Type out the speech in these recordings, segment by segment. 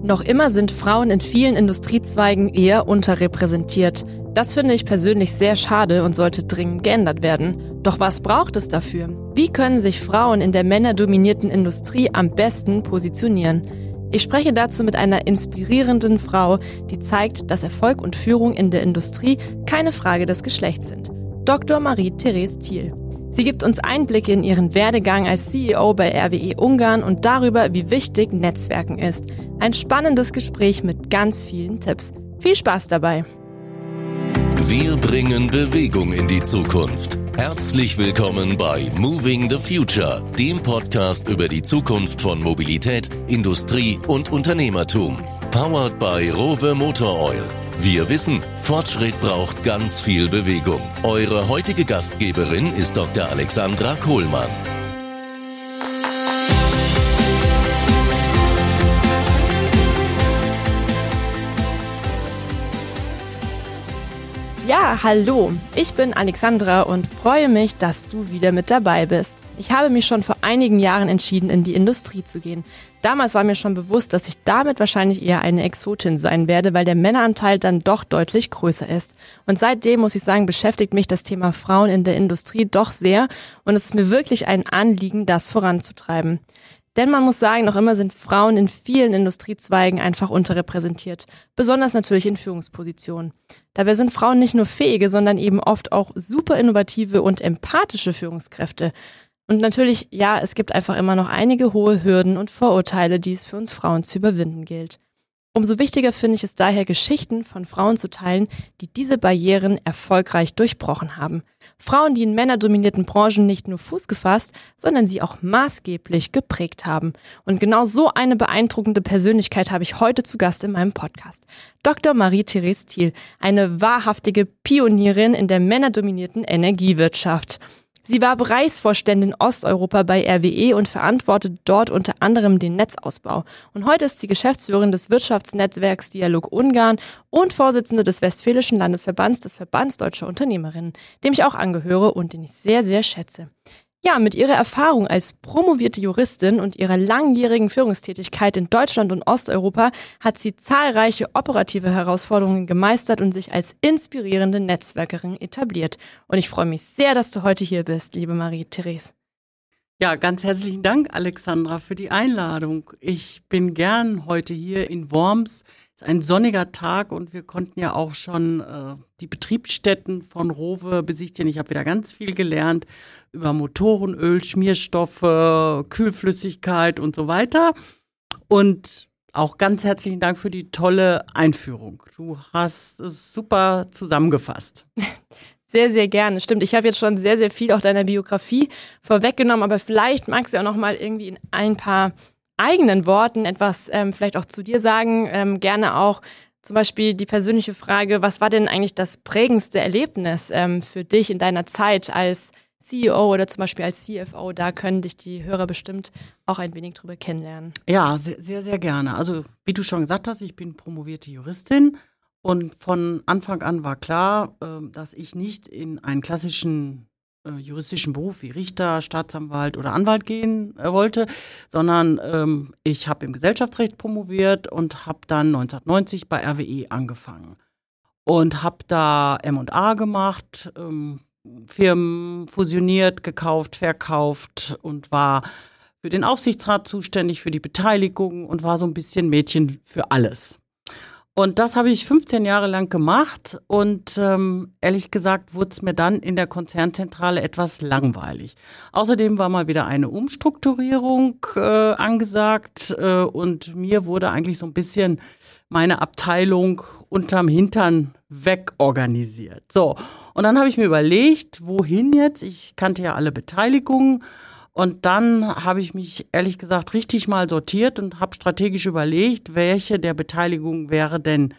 Noch immer sind Frauen in vielen Industriezweigen eher unterrepräsentiert. Das finde ich persönlich sehr schade und sollte dringend geändert werden. Doch was braucht es dafür? Wie können sich Frauen in der männerdominierten Industrie am besten positionieren? Ich spreche dazu mit einer inspirierenden Frau, die zeigt, dass Erfolg und Führung in der Industrie keine Frage des Geschlechts sind. Dr. Marie-Therese Thiel. Sie gibt uns Einblicke in ihren Werdegang als CEO bei RWE Ungarn und darüber, wie wichtig Netzwerken ist. Ein spannendes Gespräch mit ganz vielen Tipps. Viel Spaß dabei! Wir bringen Bewegung in die Zukunft. Herzlich willkommen bei Moving the Future, dem Podcast über die Zukunft von Mobilität, Industrie und Unternehmertum. Powered by Rowe Motor Oil. Wir wissen, Fortschritt braucht ganz viel Bewegung. Eure heutige Gastgeberin ist Dr. Alexandra Kohlmann. Ja, hallo, ich bin Alexandra und freue mich, dass du wieder mit dabei bist. Ich habe mich schon vor einigen Jahren entschieden, in die Industrie zu gehen. Damals war mir schon bewusst, dass ich damit wahrscheinlich eher eine Exotin sein werde, weil der Männeranteil dann doch deutlich größer ist. Und seitdem, muss ich sagen, beschäftigt mich das Thema Frauen in der Industrie doch sehr und es ist mir wirklich ein Anliegen, das voranzutreiben. Denn man muss sagen, noch immer sind Frauen in vielen Industriezweigen einfach unterrepräsentiert, besonders natürlich in Führungspositionen. Dabei sind Frauen nicht nur fähige, sondern eben oft auch super innovative und empathische Führungskräfte. Und natürlich, ja, es gibt einfach immer noch einige hohe Hürden und Vorurteile, die es für uns Frauen zu überwinden gilt. Umso wichtiger finde ich es daher, Geschichten von Frauen zu teilen, die diese Barrieren erfolgreich durchbrochen haben. Frauen, die in männerdominierten Branchen nicht nur Fuß gefasst, sondern sie auch maßgeblich geprägt haben. Und genau so eine beeindruckende Persönlichkeit habe ich heute zu Gast in meinem Podcast. Dr. Marie-Therese Thiel, eine wahrhaftige Pionierin in der männerdominierten Energiewirtschaft. Sie war Bereichsvorständin Osteuropa bei RWE und verantwortet dort unter anderem den Netzausbau. Und heute ist sie Geschäftsführerin des Wirtschaftsnetzwerks Dialog Ungarn und Vorsitzende des Westfälischen Landesverbands des Verbands Deutscher Unternehmerinnen, dem ich auch angehöre und den ich sehr, sehr schätze. Ja, mit ihrer Erfahrung als promovierte Juristin und ihrer langjährigen Führungstätigkeit in Deutschland und Osteuropa hat sie zahlreiche operative Herausforderungen gemeistert und sich als inspirierende Netzwerkerin etabliert. Und ich freue mich sehr, dass du heute hier bist, liebe Marie-Therese. Ja, ganz herzlichen Dank, Alexandra, für die Einladung. Ich bin gern heute hier in Worms. Es ist ein sonniger Tag und wir konnten ja auch schon die Betriebsstätten von Rowe besichtigen. Ich habe wieder ganz viel gelernt über Motorenöl, Schmierstoffe, Kühlflüssigkeit und so weiter. Und auch ganz herzlichen Dank für die tolle Einführung. Du hast es super zusammengefasst. Sehr, sehr gerne. Stimmt, ich habe jetzt schon sehr, sehr viel auch deiner Biografie vorweggenommen, aber vielleicht magst du auch noch mal irgendwie in ein paar eigenen Worten etwas vielleicht auch zu dir sagen. Gerne auch zum Beispiel die persönliche Frage, was war denn eigentlich das prägendste Erlebnis für dich in deiner Zeit als CEO oder zum Beispiel als CFO? Da können dich die Hörer bestimmt auch ein wenig drüber kennenlernen. Ja, sehr, sehr, sehr gerne. Also wie du schon gesagt hast, ich bin promovierte Juristin. Und von Anfang an war klar, dass ich nicht in einen klassischen juristischen Beruf wie Richter, Staatsanwalt oder Anwalt gehen wollte, sondern ich habe im Gesellschaftsrecht promoviert und habe dann 1990 bei RWE angefangen und habe da M&A gemacht, Firmen fusioniert, gekauft, verkauft und war für den Aufsichtsrat zuständig, für die Beteiligung und war so ein bisschen Mädchen für alles. Und das habe ich 15 Jahre lang gemacht und ehrlich gesagt wurde es mir dann in der Konzernzentrale etwas langweilig. Außerdem war mal wieder eine Umstrukturierung angesagt und mir wurde eigentlich so ein bisschen meine Abteilung unterm Hintern wegorganisiert. So, und dann habe ich mir überlegt, wohin jetzt? Ich kannte ja alle Beteiligungen. Und dann habe ich mich ehrlich gesagt richtig mal sortiert und habe strategisch überlegt, welche der Beteiligungen wäre denn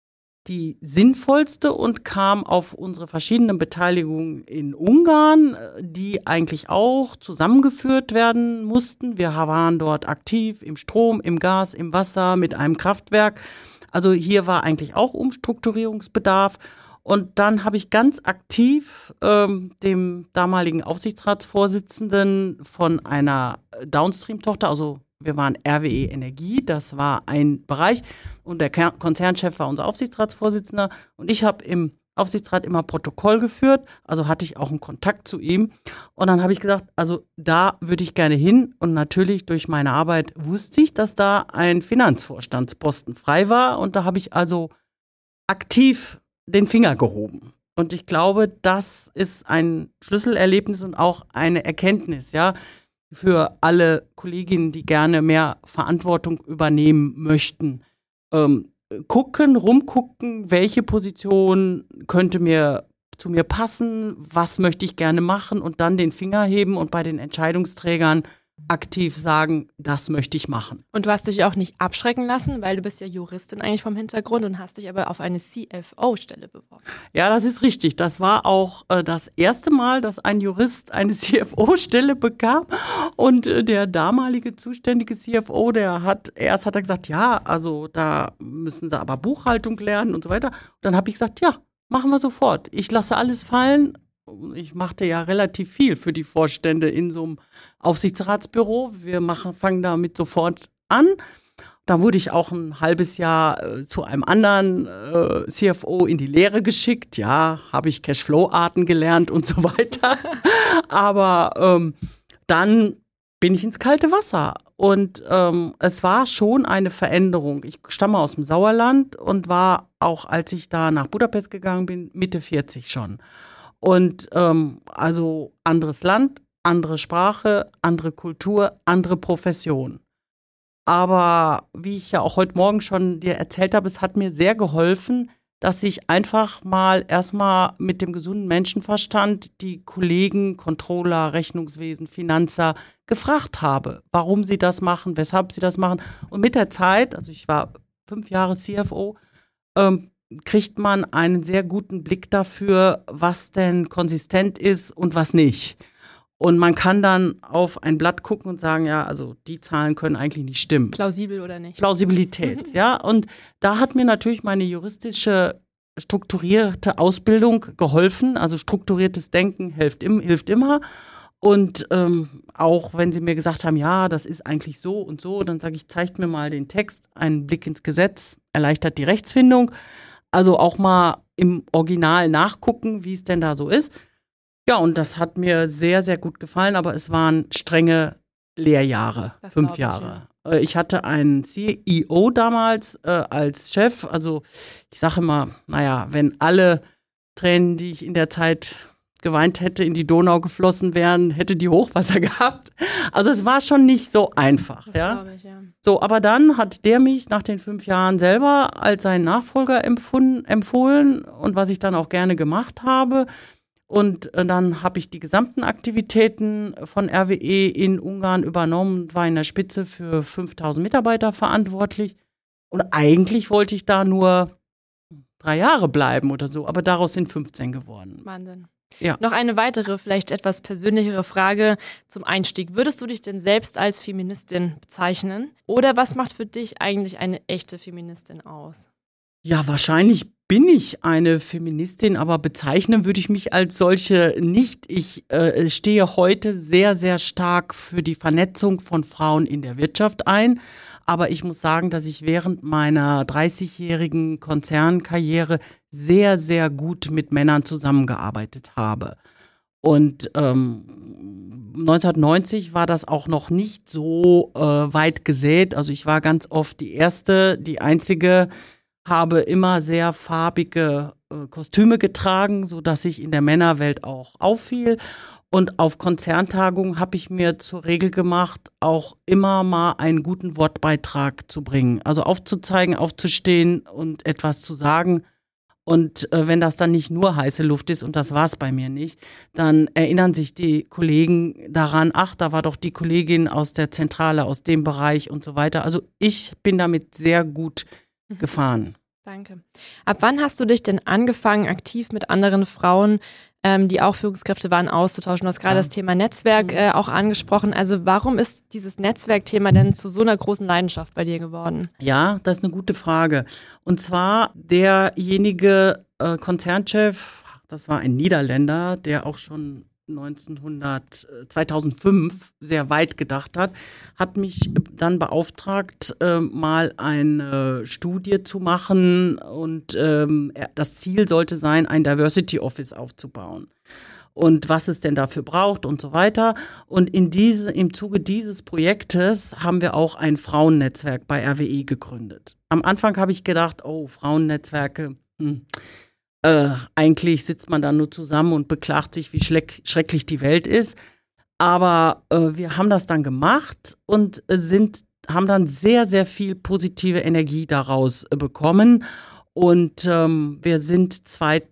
die sinnvollste und kam auf unsere verschiedenen Beteiligungen in Ungarn, die eigentlich auch zusammengeführt werden mussten. Wir waren dort aktiv im Strom, im Gas, im Wasser, mit einem Kraftwerk. Also hier war eigentlich auch Umstrukturierungsbedarf. Und dann habe ich ganz aktiv dem damaligen Aufsichtsratsvorsitzenden von einer Downstream-Tochter, also Wir waren RWE Energie, das war ein Bereich und der Konzernchef war unser Aufsichtsratsvorsitzender und ich habe im Aufsichtsrat immer Protokoll geführt, also hatte ich auch einen Kontakt zu ihm und dann habe ich gesagt, also da würde ich gerne hin und natürlich durch meine Arbeit wusste ich, dass da ein Finanzvorstandsposten frei war und da habe ich also aktiv den Finger gehoben. Und ich glaube, das ist ein Schlüsselerlebnis und auch eine Erkenntnis, ja, für alle Kolleginnen, die gerne mehr Verantwortung übernehmen möchten. Rumgucken, welche Position könnte zu mir passen, was möchte ich gerne machen und dann den Finger heben und bei den Entscheidungsträgern aktiv sagen, das möchte ich machen. Und du hast dich auch nicht abschrecken lassen, weil du bist ja Juristin eigentlich vom Hintergrund und hast dich aber auf eine CFO-Stelle beworben. Ja, das ist richtig. Das war auch das erste Mal, dass ein Jurist eine CFO-Stelle bekam. Und der damalige zuständige CFO, hat gesagt, ja, also da müssen sie aber Buchhaltung lernen und so weiter. Und dann habe ich gesagt, ja, machen wir sofort. Ich lasse alles fallen. Ich machte ja relativ viel für die Vorstände in so einem Aufsichtsratsbüro. Fangen damit sofort an. Da wurde ich auch ein halbes Jahr zu einem anderen CFO in die Lehre geschickt. Ja, habe ich Cashflow-Arten gelernt und so weiter. Aber dann bin ich ins kalte Wasser. Und es war schon eine Veränderung. Ich stamme aus dem Sauerland und war auch, als ich da nach Budapest gegangen bin, Mitte 40 schon. Und also anderes Land, andere Sprache, andere Kultur, andere Profession. Aber wie ich ja auch heute Morgen schon dir erzählt habe, es hat mir sehr geholfen, dass ich einfach mal erstmal mit dem gesunden Menschenverstand die Kollegen, Controller, Rechnungswesen, Finanzer gefragt habe, warum sie das machen, weshalb sie das machen. Und mit der Zeit, also ich war 5 Jahre CFO, kriegt man einen sehr guten Blick dafür, was denn konsistent ist und was nicht. Und man kann dann auf ein Blatt gucken und sagen, ja, also die Zahlen können eigentlich nicht stimmen. Plausibel oder nicht? Plausibilität, ja. Und da hat mir natürlich meine juristische strukturierte Ausbildung geholfen. Also strukturiertes Denken hilft immer. Und auch wenn sie mir gesagt haben, ja, das ist eigentlich so und so, dann sage ich, zeigt mir mal den Text, einen Blick ins Gesetz, erleichtert die Rechtsfindung. Also auch mal im Original nachgucken, wie es denn da so ist. Ja, und das hat mir sehr, sehr gut gefallen, aber es waren strenge Lehrjahre, 5 Jahre. Ja. Ich hatte einen CEO damals als Chef. Also ich sage immer, naja, wenn alle Tränen, die ich in der Zeit geweint hätte, in die Donau geflossen wären, hätte die Hochwasser gehabt. Also es war schon nicht so einfach. Das glaube ich, ja. So, aber dann hat der mich nach den 5 Jahren selber als seinen Nachfolger empfohlen und was ich dann auch gerne gemacht habe. Und dann habe ich die gesamten Aktivitäten von RWE in Ungarn übernommen, war in der Spitze für 5.000 Mitarbeiter verantwortlich. Und eigentlich wollte ich da nur 3 Jahre bleiben oder so, aber daraus sind 15 geworden. Wahnsinn. Ja. Noch eine weitere, vielleicht etwas persönlichere Frage zum Einstieg. Würdest du dich denn selbst als Feministin bezeichnen? Oder was macht für dich eigentlich eine echte Feministin aus? Ja, wahrscheinlich bin ich eine Feministin, aber bezeichnen würde ich mich als solche nicht. Ich stehe heute sehr, sehr stark für die Vernetzung von Frauen in der Wirtschaft ein. Aber ich muss sagen, dass ich während meiner 30-jährigen Konzernkarriere sehr, sehr gut mit Männern zusammengearbeitet habe. Und 1990 war das auch noch nicht so weit gesät. Also ich war ganz oft die Erste, die Einzige, habe immer sehr farbige Kostüme getragen, sodass ich in der Männerwelt auch auffiel. Und auf Konzerntagungen habe ich mir zur Regel gemacht, auch immer mal einen guten Wortbeitrag zu bringen. Also aufzuzeigen, aufzustehen und etwas zu sagen. Und wenn das dann nicht nur heiße Luft ist, und das war es bei mir nicht, dann erinnern sich die Kollegen daran, ach, da war doch die Kollegin aus der Zentrale, aus dem Bereich und so weiter. Also ich bin damit sehr gut gefahren. Danke. Ab wann hast du dich denn angefangen, aktiv mit anderen Frauen, die auch Führungskräfte waren, auszutauschen? Du hast gerade das Thema Netzwerk auch angesprochen. Also warum ist dieses Netzwerkthema denn zu so einer großen Leidenschaft bei dir geworden? Ja, das ist eine gute Frage. Und zwar derjenige Konzernchef, das war ein Niederländer, der auch schon 2005 sehr weit gedacht hat mich dann beauftragt, mal eine Studie zu machen und das Ziel sollte sein, ein Diversity Office aufzubauen. Und was es denn dafür braucht und so weiter. Und im Zuge dieses Projektes haben wir auch ein Frauennetzwerk bei RWE gegründet. Am Anfang habe ich gedacht, oh, Frauennetzwerke, eigentlich sitzt man da nur zusammen und beklagt sich, wie schrecklich die Welt ist. Aber wir haben das dann gemacht und haben dann sehr, sehr viel positive Energie daraus bekommen. Und wir sind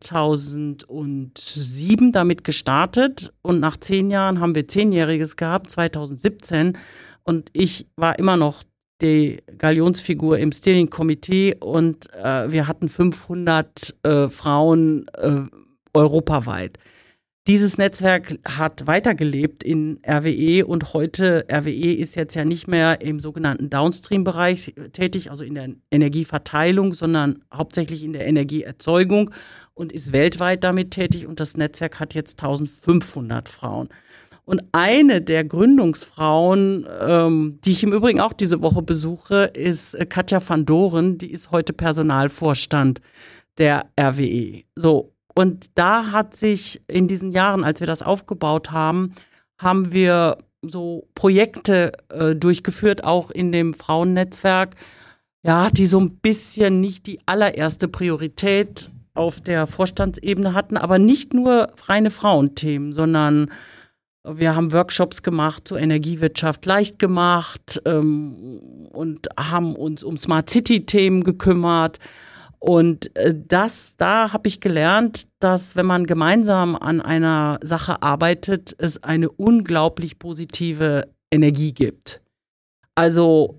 2007 damit gestartet und nach 10 Jahren haben wir 10-Jähriges gehabt, 2017. Und ich war immer noch die Galionsfigur im Steering-Komitee und wir hatten 500 Frauen europaweit. Dieses Netzwerk hat weitergelebt in RWE und heute, RWE ist jetzt ja nicht mehr im sogenannten Downstream-Bereich tätig, also in der Energieverteilung, sondern hauptsächlich in der Energieerzeugung und ist weltweit damit tätig und das Netzwerk hat jetzt 1500 Frauen. Und eine der Gründungsfrauen, die ich im Übrigen auch diese Woche besuche, ist Katja van Doren, die ist heute Personalvorstand der RWE. So, und da hat sich in diesen Jahren, als wir das aufgebaut haben, haben wir so Projekte durchgeführt, auch in dem Frauennetzwerk, ja, die so ein bisschen nicht die allererste Priorität auf der Vorstandsebene hatten, aber nicht nur reine Frauenthemen, sondern wir haben Workshops gemacht zur Energiewirtschaft leicht gemacht und haben uns um Smart City-Themen gekümmert. Und da habe ich gelernt, dass wenn man gemeinsam an einer Sache arbeitet, es eine unglaublich positive Energie gibt. Also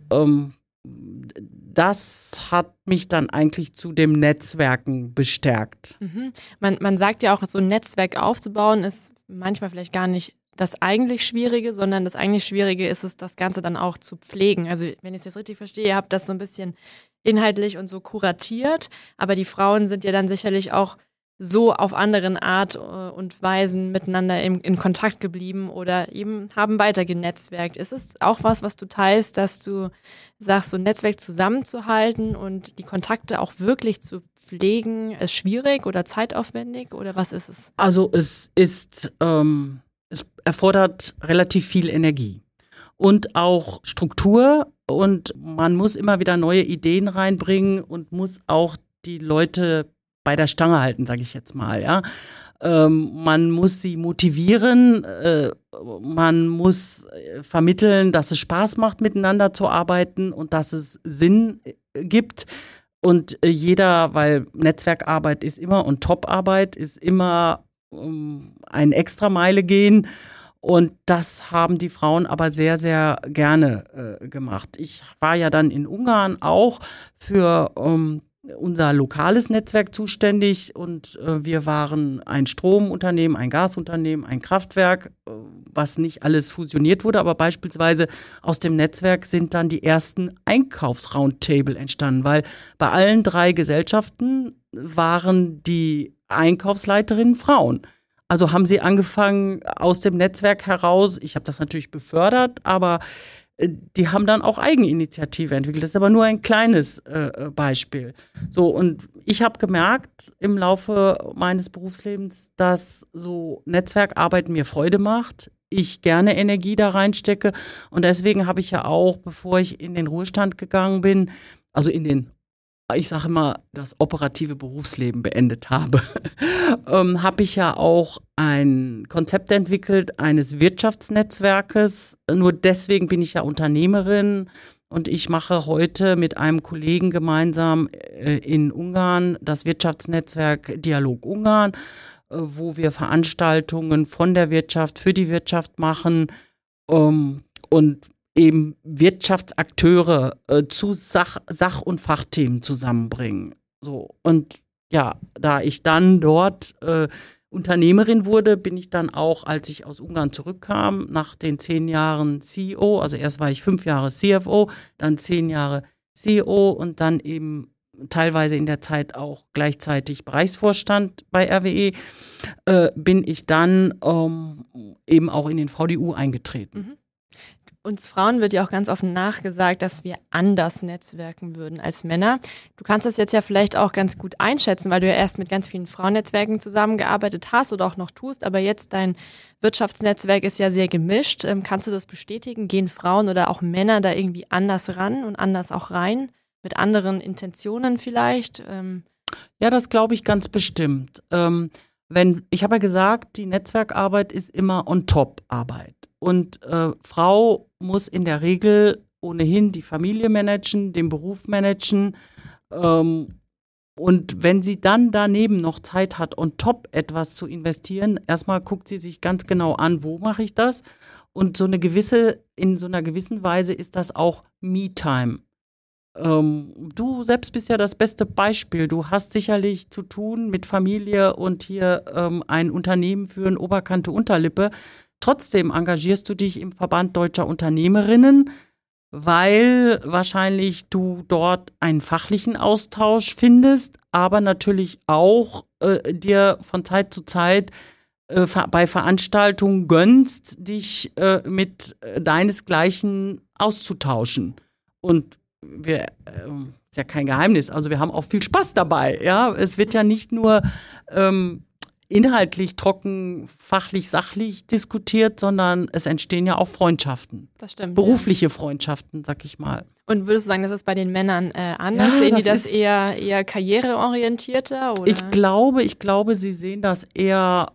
das hat mich dann eigentlich zu dem Netzwerken bestärkt. Mhm. Man sagt ja auch, so ein Netzwerk aufzubauen ist manchmal vielleicht gar nicht das eigentlich Schwierige, sondern das eigentlich Schwierige ist es, das Ganze dann auch zu pflegen. Also wenn ich es jetzt richtig verstehe, ihr habt das so ein bisschen inhaltlich und so kuratiert, aber die Frauen sind ja dann sicherlich auch so auf anderen Art und Weisen miteinander in Kontakt geblieben oder eben haben weiter genetzwerkt. Ist es auch was du teilst, dass du sagst, so ein Netzwerk zusammenzuhalten und die Kontakte auch wirklich zu pflegen, ist schwierig oder zeitaufwendig oder was ist es? Also es erfordert relativ viel Energie und auch Struktur und man muss immer wieder neue Ideen reinbringen und muss auch die Leute bei der Stange halten, sage ich jetzt mal, ja. Man muss sie motivieren, man muss vermitteln, dass es Spaß macht, miteinander zu arbeiten und dass es Sinn gibt. Und weil Netzwerkarbeit ist immer und Toparbeit ist immer ein Extrameile gehen. Und das haben die Frauen aber sehr, sehr gerne gemacht. Ich war ja dann in Ungarn auch für unser lokales Netzwerk zuständig und wir waren ein Stromunternehmen, ein Gasunternehmen, ein Kraftwerk, was nicht alles fusioniert wurde, aber beispielsweise aus dem Netzwerk sind dann die ersten Einkaufsroundtable entstanden, weil bei allen 3 Gesellschaften waren die Einkaufsleiterinnen Frauen. Also haben sie angefangen aus dem Netzwerk heraus, ich habe das natürlich befördert, aber die haben dann auch Eigeninitiative entwickelt. Das ist aber nur ein kleines Beispiel. So, und ich habe gemerkt im Laufe meines Berufslebens, dass so Netzwerkarbeit mir Freude macht, ich gerne Energie da reinstecke und deswegen habe ich ja auch, bevor ich in den Ruhestand gegangen bin, also ich sage immer, das operative Berufsleben beendet habe, habe ich ja auch ein Konzept entwickelt eines Wirtschaftsnetzwerkes. Nur deswegen bin ich ja Unternehmerin und ich mache heute mit einem Kollegen gemeinsam in Ungarn das Wirtschaftsnetzwerk Dialog Ungarn, wo wir Veranstaltungen von der Wirtschaft für die Wirtschaft machen und eben Wirtschaftsakteure zu Sach- und Fachthemen zusammenbringen. So. Und ja, da ich dann dort Unternehmerin wurde, bin ich dann auch, als ich aus Ungarn zurückkam, nach den 10 Jahren CEO, also erst war ich 5 Jahre CFO, dann 10 Jahre CEO und dann eben teilweise in der Zeit auch gleichzeitig Bereichsvorstand bei RWE, bin ich dann eben auch in den VDU eingetreten. Mhm. Uns Frauen wird ja auch ganz offen nachgesagt, dass wir anders netzwerken würden als Männer. Du kannst das jetzt ja vielleicht auch ganz gut einschätzen, weil du ja erst mit ganz vielen Frauennetzwerken zusammengearbeitet hast oder auch noch tust, aber jetzt dein Wirtschaftsnetzwerk ist ja sehr gemischt. Kannst du das bestätigen? Gehen Frauen oder auch Männer da irgendwie anders ran und anders auch rein? Mit anderen Intentionen vielleicht? Ja, das glaube ich ganz bestimmt. Ich habe ja gesagt, die Netzwerkarbeit ist immer On-Top-Arbeit. Und Frau muss in der Regel ohnehin die Familie managen, den Beruf managen. Und wenn sie dann daneben noch Zeit hat, on top etwas zu investieren, erstmal guckt sie sich ganz genau an, wo mache ich das? Und in so einer gewissen Weise ist das auch Me-Time. Du selbst bist ja das beste Beispiel. Du hast sicherlich zu tun mit Familie und hier ein Unternehmen führen, Oberkante, Unterlippe. Trotzdem engagierst du dich im Verband Deutscher Unternehmerinnen, weil wahrscheinlich du dort einen fachlichen Austausch findest, aber natürlich auch dir von Zeit zu Zeit bei Veranstaltungen gönnst, dich mit deinesgleichen auszutauschen. Und ist ja kein Geheimnis, also wir haben auch viel Spaß dabei. Ja? Es wird ja nicht nur inhaltlich trocken, fachlich, sachlich diskutiert, sondern es entstehen ja auch Freundschaften. Das stimmt. Berufliche Freundschaften, sag ich mal. Und würdest du sagen, das ist bei den Männern anders? Ja, sehen die das eher karriereorientierter? Oder? Ich glaube, sie sehen das eher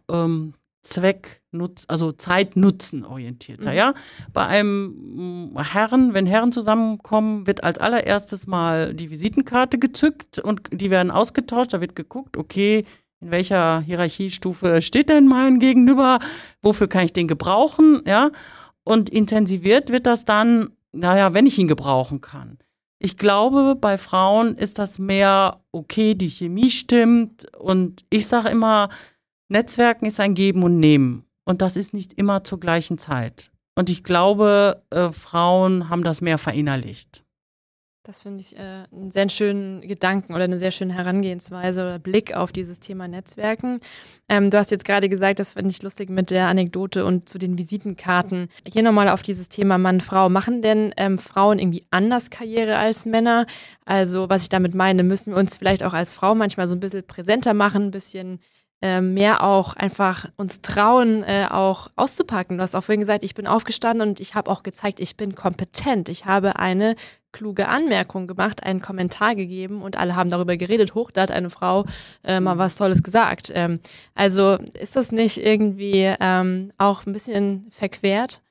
Zeitnutzen orientierter. Ja? Bei einem wenn Herren zusammenkommen, wird als allererstes mal die Visitenkarte gezückt und die werden ausgetauscht. Da wird geguckt, okay, in welcher Hierarchiestufe steht denn mein Gegenüber? Wofür kann ich den gebrauchen? Ja? Und intensiviert wird das dann, wenn ich ihn gebrauchen kann. Ich glaube, bei Frauen ist das mehr, okay, die Chemie stimmt. Und ich sage immer, Netzwerken ist ein Geben und Nehmen. Und das ist nicht immer zur gleichen Zeit. Und ich glaube, Frauen haben das mehr verinnerlicht. Das finde ich einen sehr schönen Gedanken oder eine sehr schöne Herangehensweise oder Blick auf dieses Thema Netzwerken. Du hast jetzt gerade gesagt, das finde ich lustig mit der Anekdote und zu den Visitenkarten. Hier nochmal auf dieses Thema Mann-Frau. Machen denn Frauen irgendwie anders Karriere als Männer? Also was ich damit meine, müssen wir uns vielleicht auch als Frau manchmal so ein bisschen präsenter machen, ein bisschen mehr auch einfach uns trauen, auch auszupacken. Du hast auch vorhin gesagt, ich bin aufgestanden und ich habe auch gezeigt, ich bin kompetent. Ich habe eine kluge Anmerkung gemacht, einen Kommentar gegeben und alle haben darüber geredet. Hoch, da hat eine Frau mal was Tolles gesagt. Also ist das nicht irgendwie auch ein bisschen verquert?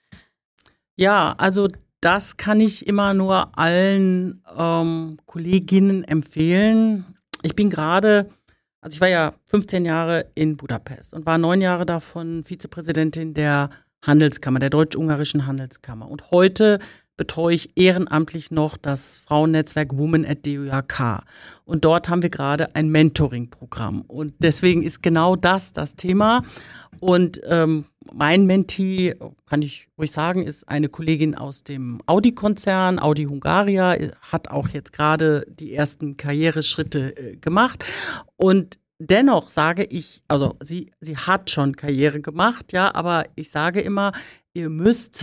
Ja, also das kann ich immer nur allen Kolleginnen empfehlen. Ich war ja 15 Jahre in Budapest und war 9 Jahre davon Vizepräsidentin der Handelskammer, der Deutsch-Ungarischen Handelskammer. Und heute betreue ich ehrenamtlich noch das Frauennetzwerk Women at DUIK. Und dort haben wir gerade ein Mentoring-Programm. Und deswegen ist genau das Thema. Und mein Mentee, kann ich ruhig sagen, ist eine Kollegin aus dem Audi-Konzern, Audi Hungaria, hat auch jetzt gerade die ersten Karriereschritte gemacht. Und dennoch sage ich, also sie hat schon Karriere gemacht, ja, aber ich sage immer, ihr müsst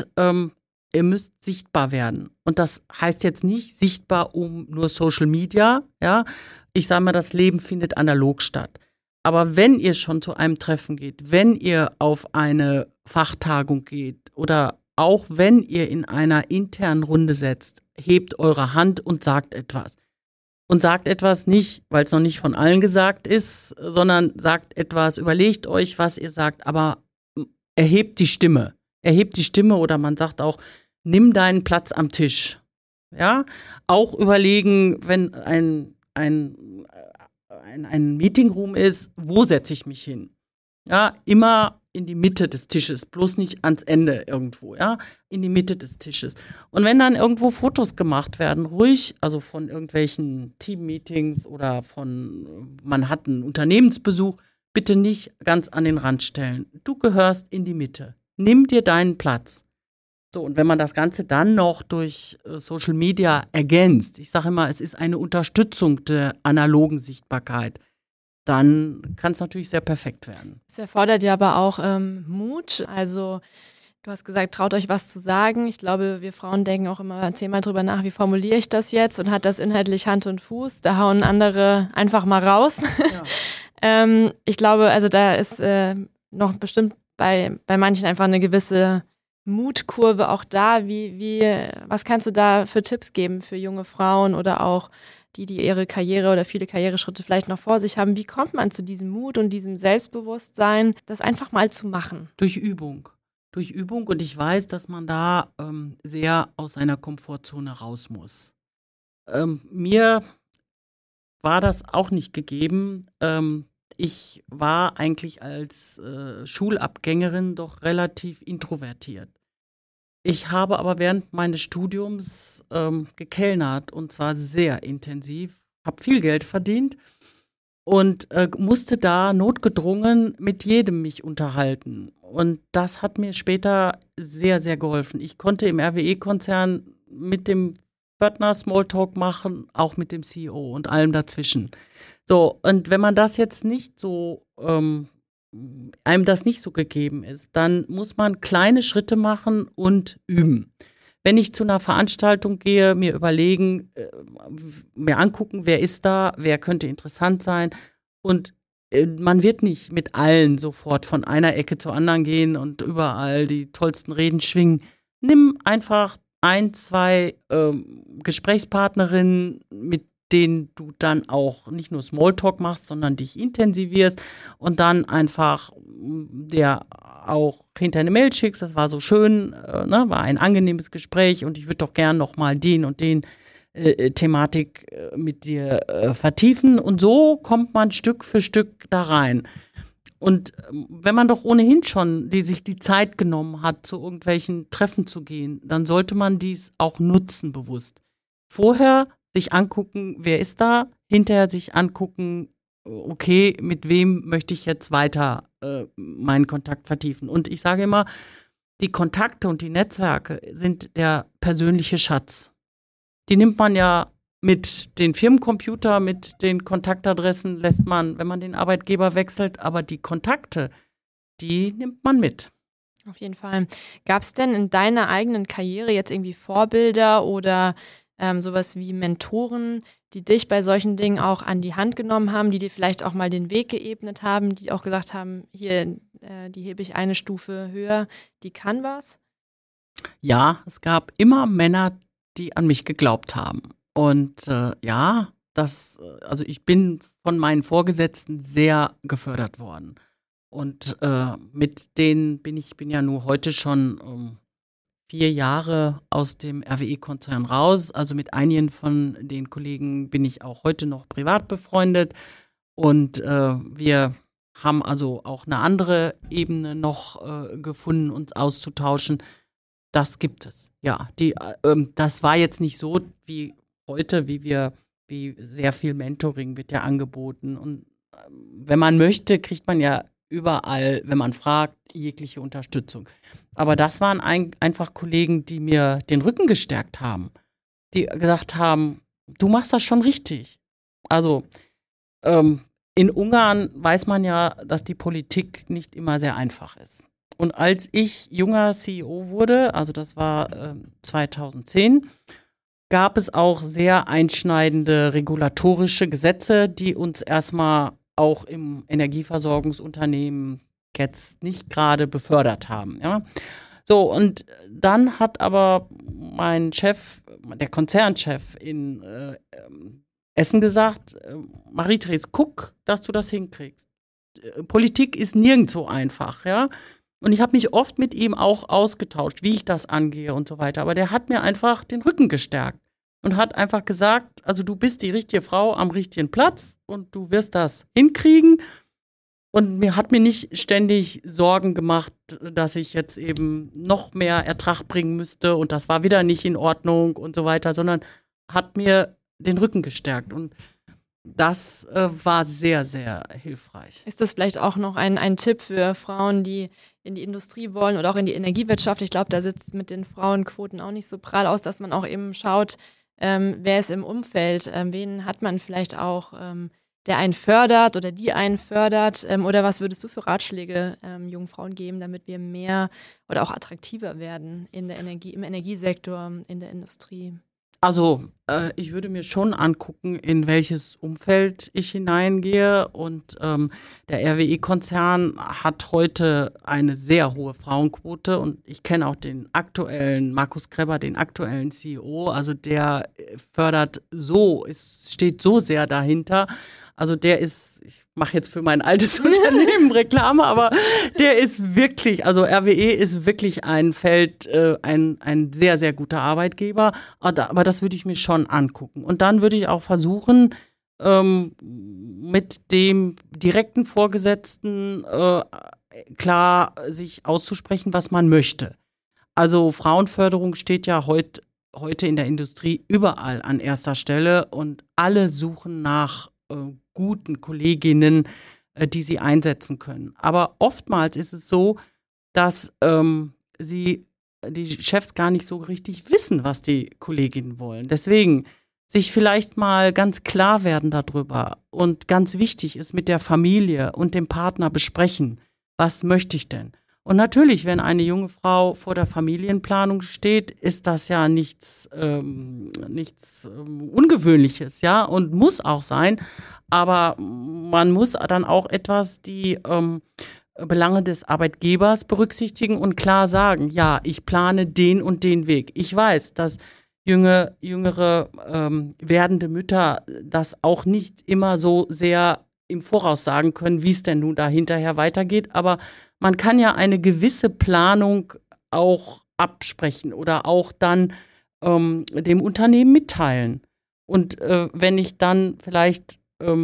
sichtbar werden. Und das heißt jetzt nicht sichtbar um nur Social Media, ja. Ich sage mal, das Leben findet analog statt. Aber wenn ihr schon zu einem Treffen geht, wenn ihr auf eine Fachtagung geht oder auch wenn ihr in einer internen Runde setzt, hebt eure Hand und sagt etwas. Und sagt etwas nicht, weil es noch nicht von allen gesagt ist, sondern sagt etwas, überlegt euch, was ihr sagt, aber erhebt die Stimme. Erhebt die Stimme oder man sagt auch, nimm deinen Platz am Tisch. Ja, auch überlegen, wenn ein Meetingroom ist, wo setze ich mich hin? Ja, immer in die Mitte des Tisches, bloß nicht ans Ende irgendwo, ja, in die Mitte des Tisches. Und wenn dann irgendwo Fotos gemacht werden, ruhig, also von irgendwelchen Teammeetings oder man hat einen Unternehmensbesuch, bitte nicht ganz an den Rand stellen. Du gehörst in die Mitte. Nimm dir deinen Platz. So, und wenn man das Ganze dann noch durch Social Media ergänzt, ich sage immer, es ist eine Unterstützung der analogen Sichtbarkeit, dann kann es natürlich sehr perfekt werden. Es erfordert ja aber auch Mut. Also du hast gesagt, traut euch was zu sagen. Ich glaube, wir Frauen denken auch immer 10-mal drüber nach, wie formuliere ich das jetzt und hat das inhaltlich Hand und Fuß. Da hauen andere einfach mal raus. Ja. Ich glaube, also da ist noch bestimmt bei manchen einfach eine gewisse Mutkurve auch da. Was kannst du da für Tipps geben für junge Frauen oder auch die ihre Karriere oder viele Karriereschritte vielleicht noch vor sich haben? Wie kommt man zu diesem Mut und diesem Selbstbewusstsein, das einfach mal zu machen? Durch Übung. Und ich weiß, dass man da sehr aus seiner Komfortzone raus muss. Mir war das auch nicht gegeben. Ich war eigentlich als Schulabgängerin doch relativ introvertiert. Ich habe aber während meines Studiums gekellnert und zwar sehr intensiv, habe viel Geld verdient und musste da notgedrungen mit jedem mich unterhalten. Und das hat mir später sehr, sehr geholfen. Ich konnte im RWE-Konzern mit dem Pförtner Smalltalk machen, auch mit dem CEO und allem dazwischen. So, und wenn man das jetzt nicht so, einem das nicht so gegeben ist, dann muss man kleine Schritte machen und üben. Wenn ich zu einer Veranstaltung gehe, mir überlegen, mir angucken, wer ist da, wer könnte interessant sein und man wird nicht mit allen sofort von einer Ecke zur anderen gehen und überall die tollsten Reden schwingen. Nimm einfach 1, 2 Gesprächspartnerinnen, mit denen du dann auch nicht nur Smalltalk machst, sondern dich intensivierst und dann einfach der auch hinter eine Mail schickst. Das war so schön, war ein angenehmes Gespräch und ich würde doch gern nochmal den und den Thematik mit dir vertiefen. Und so kommt man Stück für Stück da rein. Und wenn man doch ohnehin schon sich die Zeit genommen hat, zu irgendwelchen Treffen zu gehen, dann sollte man dies auch nutzen bewusst. Vorher sich angucken, wer ist da, hinterher sich angucken, okay, mit wem möchte ich jetzt weiter meinen Kontakt vertiefen. Und ich sage immer, die Kontakte und die Netzwerke sind der persönliche Schatz. Die nimmt man ja mit den Firmencomputer, mit den Kontaktadressen lässt man, wenn man den Arbeitgeber wechselt, aber die Kontakte, die nimmt man mit. Auf jeden Fall. Gab es denn in deiner eigenen Karriere jetzt irgendwie Vorbilder oder sowas wie Mentoren, die dich bei solchen Dingen auch an die Hand genommen haben, die dir vielleicht auch mal den Weg geebnet haben, die auch gesagt haben, hier, die hebe ich eine Stufe höher, die kann was? Ja, es gab immer Männer, die an mich geglaubt haben. Und also ich bin von meinen Vorgesetzten sehr gefördert worden. Und mit denen bin ja nur heute schon 4 Jahre aus dem RWE-Konzern raus. Also mit einigen von den Kollegen bin ich auch heute noch privat befreundet. Und wir haben also auch eine andere Ebene noch gefunden, uns auszutauschen. Das gibt es, ja. Das war jetzt nicht so wie heute, wie sehr viel Mentoring wird ja angeboten. Und wenn man möchte, kriegt man ja überall, wenn man fragt, jegliche Unterstützung. Aber das waren einfach Kollegen, die mir den Rücken gestärkt haben, die gesagt haben, du machst das schon richtig. Also in Ungarn weiß man ja, dass die Politik nicht immer sehr einfach ist. Und als ich junger CEO wurde, also das war 2010, gab es auch sehr einschneidende regulatorische Gesetze, die uns erstmal auch im Energieversorgungsunternehmen jetzt nicht gerade befördert haben. Ja? So, und dann hat aber mein Chef, der Konzernchef in Essen gesagt, Marie-Therese, guck, dass du das hinkriegst. Politik ist nirgendwo einfach, ja. Und ich habe mich oft mit ihm auch ausgetauscht, wie ich das angehe und so weiter. Aber der hat mir einfach den Rücken gestärkt und hat einfach gesagt, also du bist die richtige Frau am richtigen Platz und du wirst das hinkriegen. Und hat mir nicht ständig Sorgen gemacht, dass ich jetzt eben noch mehr Ertrag bringen müsste und das war wieder nicht in Ordnung und so weiter, sondern hat mir den Rücken gestärkt. Und das war sehr, sehr hilfreich. Ist das vielleicht auch noch ein Tipp für Frauen, die in die Industrie wollen oder auch in die Energiewirtschaft? Ich glaube, da sitzt mit den Frauenquoten auch nicht so prall aus, dass man auch eben schaut, wer ist im Umfeld, wen hat man vielleicht auch, der einen fördert oder die einen fördert, oder was würdest du für Ratschläge jungen Frauen geben, damit wir mehr oder auch attraktiver werden in der im Energiesektor, in der Industrie? Also ich würde mir schon angucken, in welches Umfeld ich hineingehe, und der RWE-Konzern hat heute eine sehr hohe Frauenquote, und ich kenne auch den aktuellen, Markus Krebber, den aktuellen CEO, also der fördert steht so sehr dahinter. Also der ist, ich mache jetzt für mein altes Unternehmen Reklame, aber der ist wirklich, also RWE ist wirklich ein Feld, ein sehr, sehr guter Arbeitgeber. Aber das würde ich mir schon angucken. Und dann würde ich auch versuchen, mit dem direkten Vorgesetzten klar sich auszusprechen, was man möchte. Also Frauenförderung steht ja heute in der Industrie überall an erster Stelle, und alle suchen nach guten Kolleginnen, die sie einsetzen können. Aber oftmals ist es so, dass die Chefs gar nicht so richtig wissen, was die Kolleginnen wollen. Deswegen sich vielleicht mal ganz klar werden darüber, und ganz wichtig ist, mit der Familie und dem Partner besprechen, was möchte ich denn? Und natürlich, wenn eine junge Frau vor der Familienplanung steht, ist das ja nichts Ungewöhnliches, ja, und muss auch sein. Aber man muss dann auch die Belange des Arbeitgebers berücksichtigen und klar sagen, ja, ich plane den und den Weg. Ich weiß, dass jüngere werdende Mütter das auch nicht immer so sehr im Voraus sagen können, wie es denn nun da hinterher weitergeht. Aber man kann ja eine gewisse Planung auch absprechen oder auch dann dem Unternehmen mitteilen. Und wenn ich dann vielleicht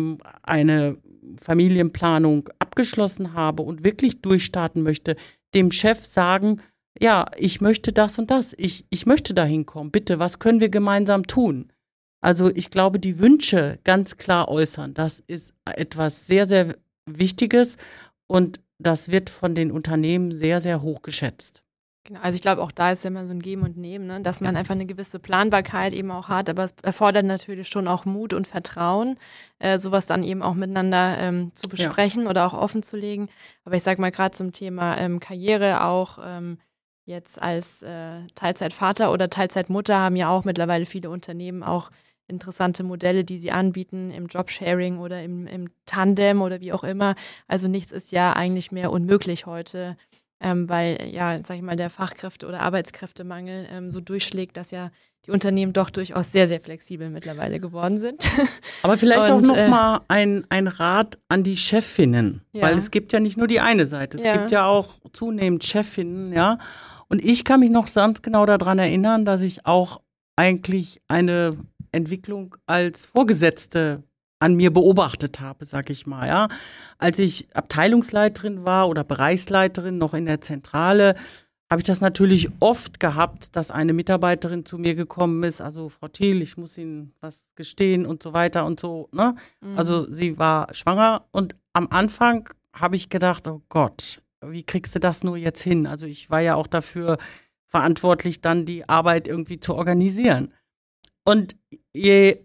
eine Familienplanung abgeschlossen habe und wirklich durchstarten möchte, dem Chef sagen, ja, ich möchte das und das, ich möchte da hinkommen, bitte, was können wir gemeinsam tun? Also ich glaube, die Wünsche ganz klar äußern, das ist etwas sehr, sehr Wichtiges, und das wird von den Unternehmen sehr, sehr hoch geschätzt. Genau, also ich glaube, auch da ist ja immer so ein Geben und Nehmen, ne? Dass man einfach eine gewisse Planbarkeit eben auch hat, aber es erfordert natürlich schon auch Mut und Vertrauen, sowas dann eben auch miteinander zu besprechen oder auch offen zu legen. Aber ich sage mal, gerade zum Thema Karriere auch, jetzt als Teilzeitvater oder Teilzeitmutter haben ja auch mittlerweile viele Unternehmen auch interessante Modelle, die sie anbieten im Jobsharing oder im Tandem oder wie auch immer. Also nichts ist ja eigentlich mehr unmöglich heute, weil ja, sag ich mal, der Fachkräfte- oder Arbeitskräftemangel so durchschlägt, dass ja die Unternehmen doch durchaus sehr, sehr flexibel mittlerweile geworden sind. Aber vielleicht auch noch mal ein Rat an die Chefinnen, weil es gibt ja nicht nur die eine Seite, es gibt ja auch zunehmend Chefinnen, ja. Und ich kann mich noch ganz genau daran erinnern, dass ich auch eigentlich eine Entwicklung als Vorgesetzte an mir beobachtet habe, sag ich mal, ja. Als ich Abteilungsleiterin war oder Bereichsleiterin noch in der Zentrale, habe ich das natürlich oft gehabt, dass eine Mitarbeiterin zu mir gekommen ist, also Frau Thiel, ich muss Ihnen was gestehen und so weiter und so, ne? Also sie war schwanger, und am Anfang habe ich gedacht, oh Gott, wie kriegst du das nur jetzt hin? Also ich war ja auch dafür verantwortlich, dann die Arbeit irgendwie zu organisieren. Und je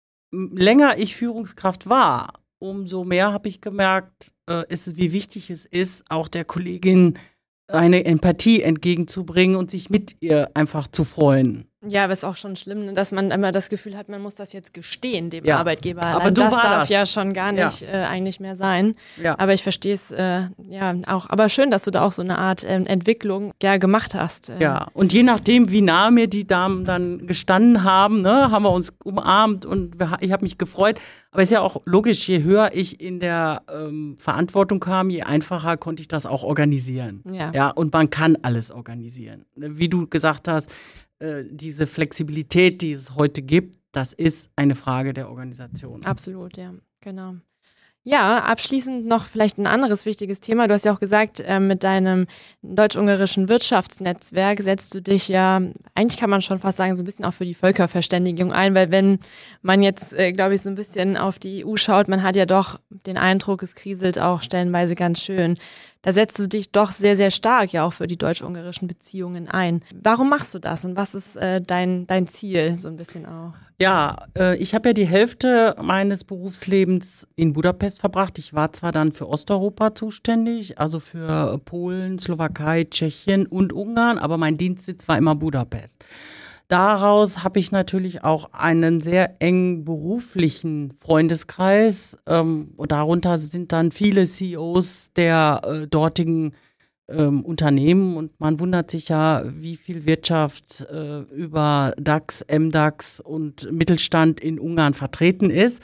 länger ich Führungskraft war, umso mehr habe ich gemerkt, wie wichtig es ist, auch der Kollegin eine Empathie entgegenzubringen und sich mit ihr einfach zu freuen. Ja, aber es ist auch schon schlimm, dass man immer das Gefühl hat, man muss das jetzt gestehen dem Arbeitgeber. Aber das darf ja schon gar nicht eigentlich mehr sein. Ja. Aber ich verstehe es auch. Aber schön, dass du da auch so eine Art Entwicklung gemacht hast. Ja, und je nachdem, wie nah mir die Damen dann gestanden haben, ne, haben wir uns umarmt, und ich habe mich gefreut. Aber es ist ja auch logisch, je höher ich in der Verantwortung kam, je einfacher konnte ich das auch organisieren. Ja, und man kann alles organisieren. Wie du gesagt hast, diese Flexibilität, die es heute gibt, das ist eine Frage der Organisation. Absolut, ja, genau. Ja, abschließend noch vielleicht ein anderes wichtiges Thema. Du hast ja auch gesagt, mit deinem deutsch-ungarischen Wirtschaftsnetzwerk setzt du dich ja, eigentlich kann man schon fast sagen, so ein bisschen auch für die Völkerverständigung ein, weil wenn man jetzt, glaube ich, so ein bisschen auf die EU schaut, man hat ja doch den Eindruck, es kriselt auch stellenweise ganz schön. Da setzt du dich doch sehr, sehr stark ja auch für die deutsch-ungarischen Beziehungen ein. Warum machst du das und was ist dein Ziel so ein bisschen auch? Ja, ich habe ja die Hälfte meines Berufslebens in Budapest verbracht. Ich war zwar dann für Osteuropa zuständig, also für Polen, Slowakei, Tschechien und Ungarn, aber mein Dienstsitz war immer Budapest. Daraus habe ich natürlich auch einen sehr engen beruflichen Freundeskreis. Und darunter sind dann viele CEOs der dortigen Unternehmen. Und man wundert sich ja, wie viel Wirtschaft über DAX, MDAX und Mittelstand in Ungarn vertreten ist.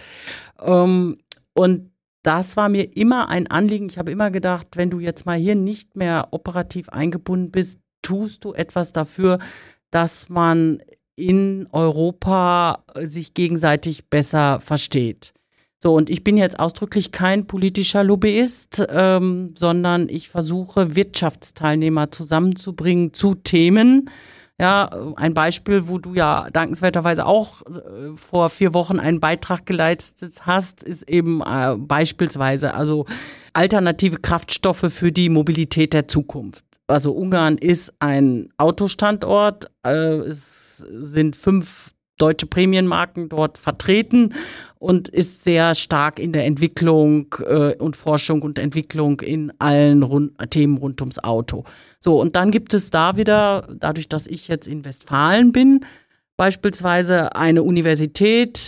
Und das war mir immer ein Anliegen. Ich habe immer gedacht, wenn du jetzt mal hier nicht mehr operativ eingebunden bist, tust du etwas dafür, dass man in Europa sich gegenseitig besser versteht. So, und ich bin jetzt ausdrücklich kein politischer Lobbyist, sondern ich versuche, Wirtschaftsteilnehmer zusammenzubringen zu Themen. Ja, ein Beispiel, wo du ja dankenswerterweise auch vor 4 Wochen einen Beitrag geleistet hast, ist eben beispielsweise also alternative Kraftstoffe für die Mobilität der Zukunft. Also Ungarn ist ein Autostandort, es sind 5 deutsche Prämienmarken dort vertreten und ist sehr stark in der Entwicklung und Forschung und Entwicklung in allen Themen rund ums Auto. So, und dann gibt es da wieder, dadurch, dass ich jetzt in Westfalen bin, beispielsweise eine Universität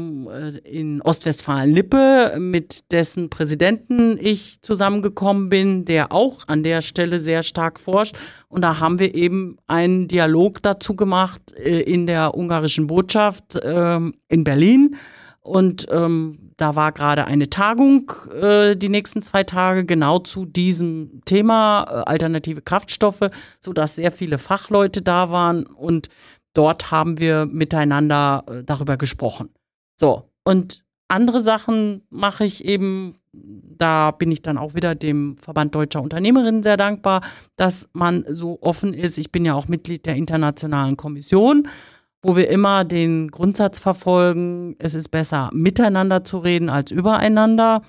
in Ostwestfalen-Lippe, mit dessen Präsidenten ich zusammengekommen bin, der auch an der Stelle sehr stark forscht. Und da haben wir eben einen Dialog dazu gemacht in der ungarischen Botschaft in Berlin. Und da war gerade eine Tagung die nächsten 2 Tage genau zu diesem Thema alternative Kraftstoffe, sodass sehr viele Fachleute da waren und dort haben wir miteinander darüber gesprochen. So, und andere Sachen mache ich eben, da bin ich dann auch wieder dem Verband Deutscher Unternehmerinnen sehr dankbar, dass man so offen ist. Ich bin ja auch Mitglied der Internationalen Kommission, wo wir immer den Grundsatz verfolgen, es ist besser, miteinander zu reden als übereinander.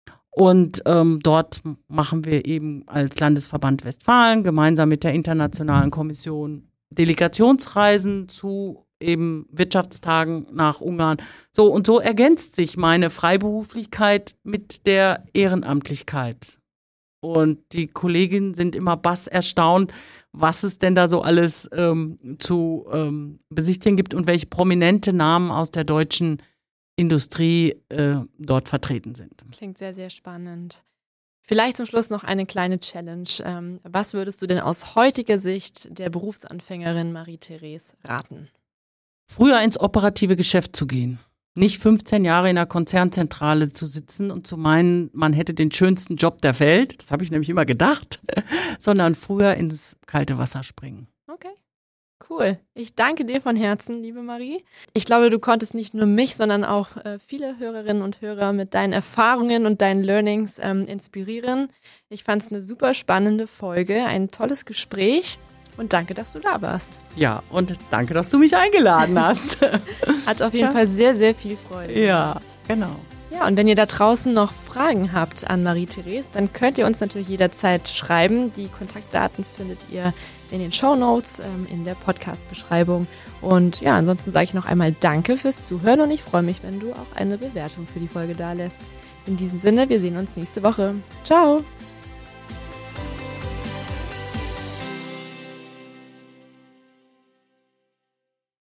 Und dort machen wir eben als Landesverband Westfalen gemeinsam mit der Internationalen Kommission Delegationsreisen zu eben Wirtschaftstagen nach Ungarn. So, und so ergänzt sich meine Freiberuflichkeit mit der Ehrenamtlichkeit. Und die Kolleginnen sind immer bass erstaunt, was es denn da so alles zu besichtigen gibt und welche prominente Namen aus der deutschen Industrie dort vertreten sind. Klingt sehr, sehr spannend. Vielleicht zum Schluss noch eine kleine Challenge. Was würdest du denn aus heutiger Sicht der Berufsanfängerin Marie-Therese raten? Früher ins operative Geschäft zu gehen. Nicht 15 Jahre in einer Konzernzentrale zu sitzen und zu meinen, man hätte den schönsten Job der Welt. Das habe ich nämlich immer gedacht. Sondern früher ins kalte Wasser springen. Okay. Cool. Ich danke dir von Herzen, liebe Marie. Ich glaube, du konntest nicht nur mich, sondern auch viele Hörerinnen und Hörer mit deinen Erfahrungen und deinen Learnings inspirieren. Ich fand es eine super spannende Folge, ein tolles Gespräch und danke, dass du da warst. Ja, und danke, dass du mich eingeladen hast. Hat auf jeden Fall sehr, sehr viel Freude. Ja, genau. Ja, und wenn ihr da draußen noch Fragen habt an Marie-Therese, dann könnt ihr uns natürlich jederzeit schreiben. Die Kontaktdaten findet ihr in den Shownotes, in der Podcast-Beschreibung. Und ja, ansonsten sage ich noch einmal Danke fürs Zuhören und ich freue mich, wenn du auch eine Bewertung für die Folge dalässt. In diesem Sinne, wir sehen uns nächste Woche. Ciao!